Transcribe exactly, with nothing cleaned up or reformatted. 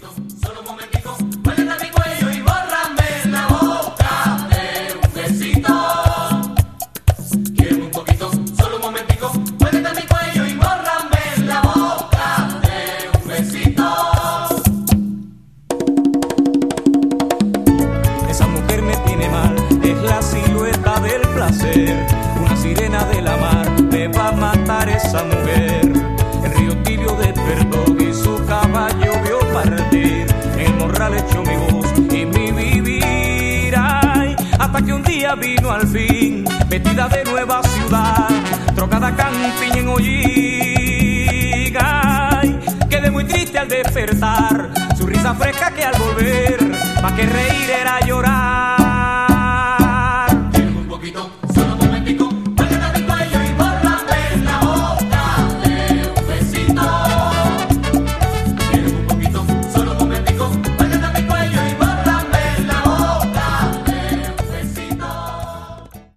solo un momentico, muévete a mi cuello y bórrame la boca de un besito. Quiero un poquito, solo un momentico, muévete a mi cuello y bórrame la boca de un besito. Esa mujer me tiene mal, es la silueta del placer, una sirena de la mar, me va a matar esa mujer. El río tibio despertó y su caballo vio partir, el morral echó mi voz y mi vivir, ay, hasta que un día vino al fin, vestida de nueva ciudad, trocada campiña en hollín, ay, quedé muy triste al despertar, su risa fresca que al volver, más que reír era llorar.